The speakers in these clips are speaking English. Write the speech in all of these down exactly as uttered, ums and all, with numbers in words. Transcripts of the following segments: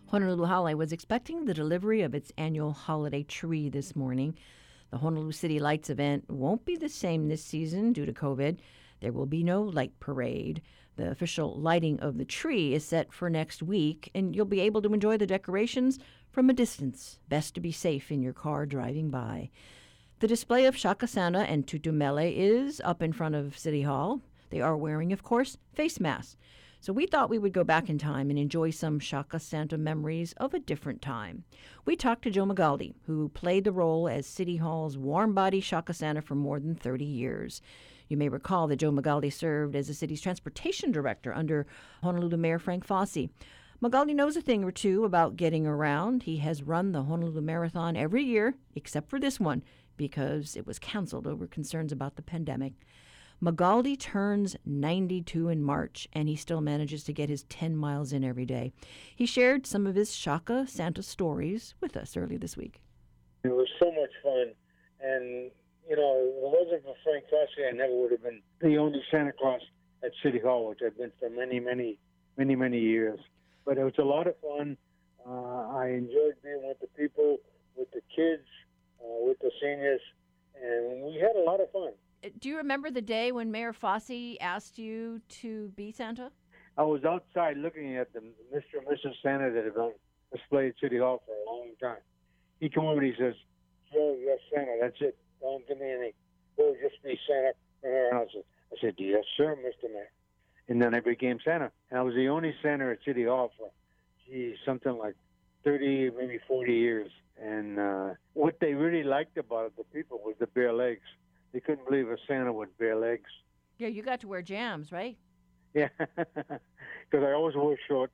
Honolulu Hale was expecting the delivery of its annual holiday tree this morning. The Honolulu City Lights event won't be the same this season due to COVID. There will be no light parade. The official lighting of the tree is set for next week, and you'll be able to enjoy the decorations from a distance. Best to be safe in your car driving by. The display of Shaka Santa and Tutumele is up in front of City Hall. They are wearing, of course, face masks. So we thought we would go back in time and enjoy some Shaka Santa memories of a different time. We talked to Joe Magaldi, who played the role as City Hall's warm-body Shaka Santa for more than thirty years. You may recall that Joe Magaldi served as the city's transportation director under Honolulu Mayor Frank Fossey. Magaldi knows a thing or two about getting around. He has run the Honolulu Marathon every year, except for this one, because it was canceled over concerns about the pandemic. Magaldi turns ninety-two in March, and he still manages to get his ten miles in every day. He shared some of his Shaka Santa stories with us earlier this week. It was so much fun, and, you know, if it wasn't for Frank Fossey, I never would have been the only Santa Claus at City Hall, which I've been for many, many, many, many years. But it was a lot of fun. Uh, I enjoyed being with the people, with the kids, uh, with the seniors, and we had a lot of fun. Do you remember the day when Mayor Fossey asked you to be Santa? I was outside looking at the Mister and Missus Santa that have been displayed at City Hall for a long time. He came over and he says, "Joe, you're Santa. That's it. Don't give me any. We'll just be Santa from here on." I said, "Yes, sir, Mister Mayor." And then I became Santa. And I was the only Santa at City Hall for, gee, something like thirty, maybe forty years. And uh, what they really liked about it, the people, was the bare legs. They couldn't believe a Santa with bare legs. Yeah, you got to wear jams, right? Yeah, because I always wore shorts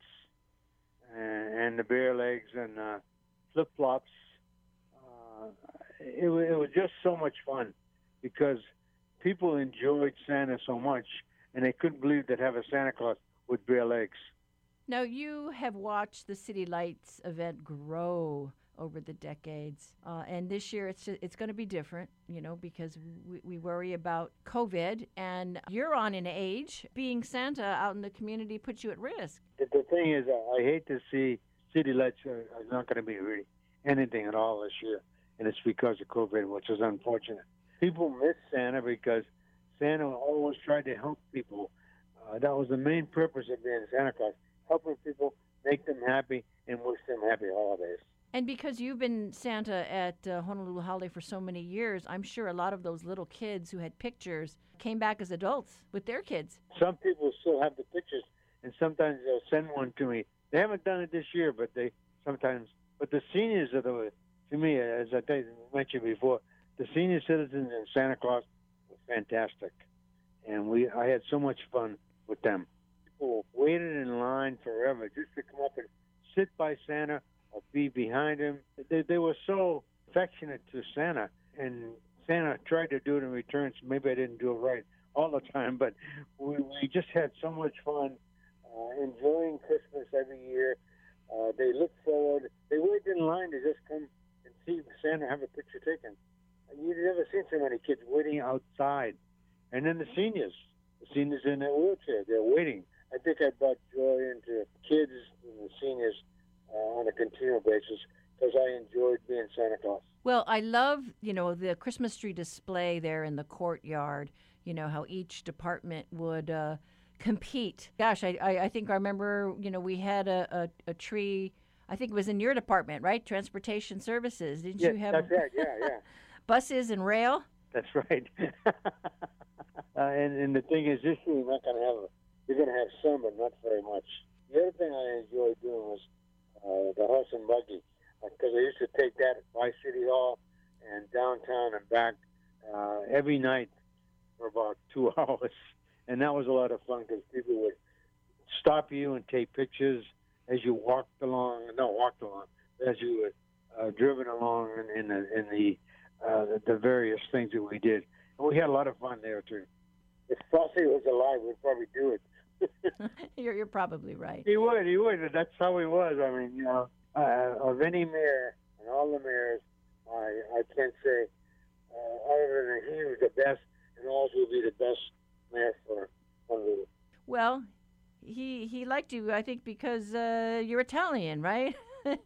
and, and the bare legs and uh, flip-flops. Uh, it, wa- it was just so much fun because people enjoyed Santa so much, and they couldn't believe they'd have a Santa Claus with bare legs. Now, you have watched the City Lights event grow over the decades. Uh, and this year it's it's going to be different, you know, because we, we worry about COVID. And you're on an age. Being Santa out in the community puts you at risk. The, the thing is, I hate to see City Lights are, are not going to be really anything at all this year. And it's because of COVID, which is unfortunate. People miss Santa because Santa always tried to help people. Uh, that was the main purpose of being Santa Claus, helping people, make them happy, and wish them happy holidays. And because you've been Santa at uh, Honolulu Hale for so many years, I'm sure a lot of those little kids who had pictures came back as adults with their kids. Some people still have the pictures, and sometimes they'll send one to me. They haven't done it this year, but they sometimes. But the seniors are the, to me, as I mentioned before, the senior citizens and Santa Claus were fantastic, and we I had so much fun with them. People waited in line forever just to come up and sit by Santa or be behind him. They, they were so affectionate to Santa, and Santa tried to do it in return. So maybe I didn't do it right all the time, but we, we just had so much fun uh, enjoying Christmas every year. Uh, they looked forward. They waited in line to just come and see Santa have a picture taken. You've never seen so many kids waiting outside. And then the seniors, the seniors in their wheelchair, they're waiting. I think I brought joy into kids and the seniors uh, on a continual basis because I enjoyed being Santa Claus. Well, I love, you know, the Christmas tree display there in the courtyard, you know, how each department would uh, compete. Gosh, I, I, I think I remember, you know, we had a, a, a tree, I think it was in your department, right? Transportation Services. Didn't yes, you have that's right, yeah, yeah. buses and rail? That's right. uh, and, and the thing is, this year you're not going to have, a, you're going to have some, but not very much. The other thing I enjoyed doing was uh, the horse and buggy, because I used to take that by City Hall and downtown and back uh, every night for about two hours. And that was a lot of fun because people would stop you and take pictures as you walked along, no, walked along, as you were uh, driven along in, in the, in the, uh, the, the various things that we did. And we had a lot of fun there, too. If Fossey was alive, we'd probably do it. you're, you're probably right. He would, he would. That's how he was. I mean, you know, uh, of any mayor and all the mayors, I I can't say uh, other than he was the best, and always will be the best mayor for Honolulu. Well, he he liked you, I think, because uh, you're Italian, right?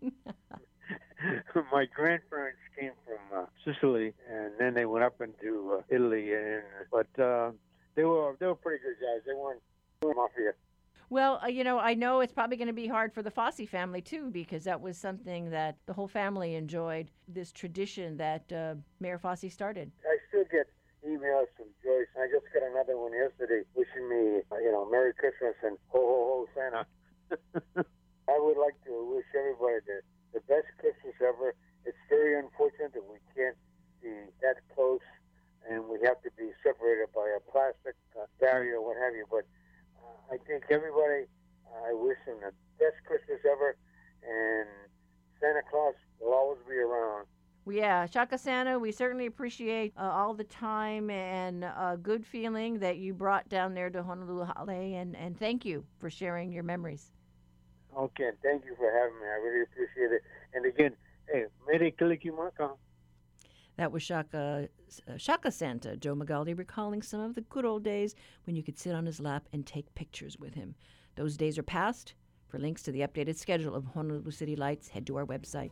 My grandparents came from uh, Sicily, and then they went up into uh, Italy. And but uh, they were they were pretty good guys. They weren't, they weren't mafia. Well, uh, you know, I know it's probably going to be hard for the Fosse family, too, because that was something that the whole family enjoyed, this tradition that uh, Mayor Fosse started. I still get emails from Joyce. I just got another one yesterday wishing me, uh, you know, Merry Christmas and ho, ho, ho, Santa. I would like to wish everybody the, the best Christmas ever. It's very unfortunate that we can't be that close and we have to be separated by a plastic uh, barrier or what have you, but I think everybody, uh, I wish them the best Christmas ever, and Santa Claus will always be around. Well, yeah, Shaka Santa, we certainly appreciate uh, all the time and uh, good feeling that you brought down there to Honolulu Hale, and, and thank you for sharing your memories. Okay, thank you for having me. I really appreciate it. And again, hey, Mere Kalikimaka. That was Shaka, uh, Shaka Santa, Joe Magaldi, recalling some of the good old days when you could sit on his lap and take pictures with him. Those days are past. For links to the updated schedule of Honolulu City Lights, head to our website.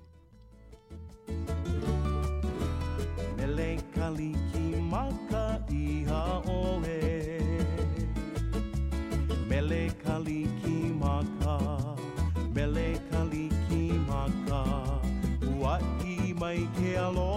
Mele kalikimaka iha oe. Mele kalikimaka. Mele kalikimaka. Ua I mai ke aloha.